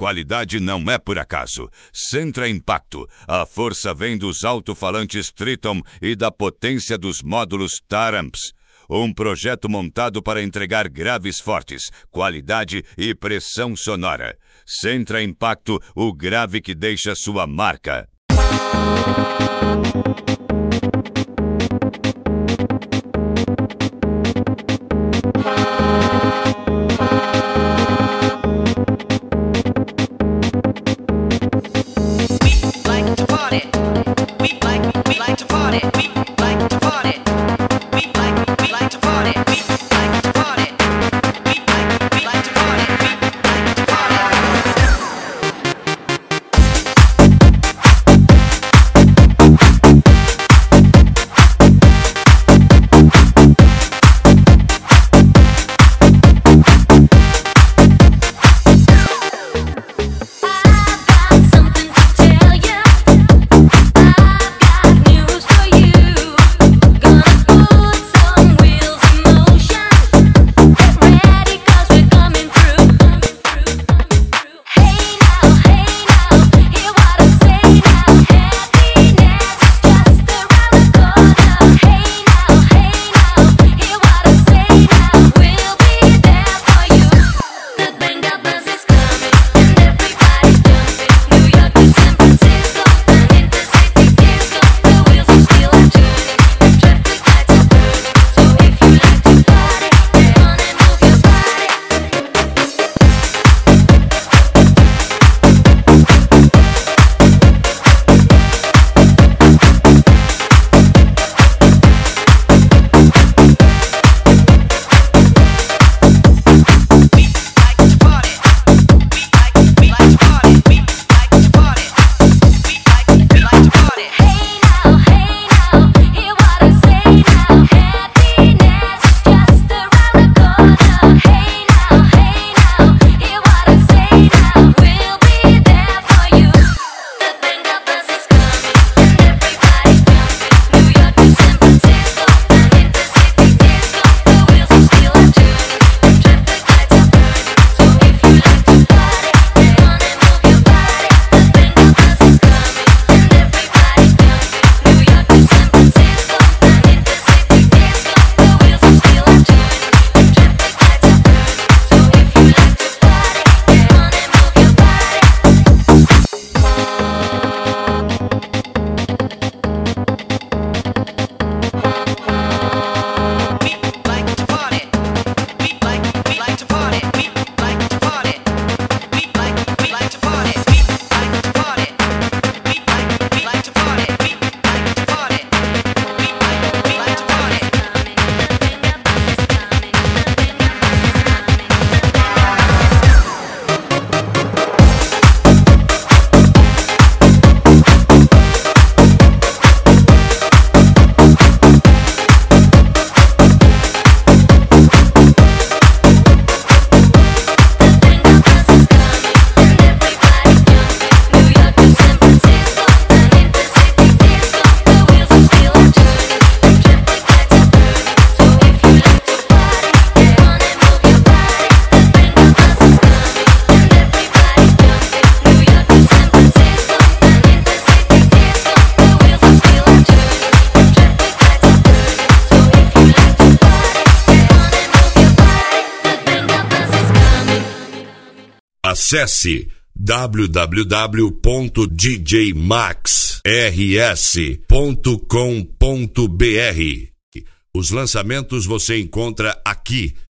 qualidade não é por acaso. Centra Impacto. A força vem dos alto-falantes Triton e da potência dos módulos Taramps. Um projeto montado para entregar graves fortes, qualidade e pressão sonora. Centra Impacto, o grave que deixa sua marca. Acesse www.djmaxrs.com.br. Os lançamentos você encontra aqui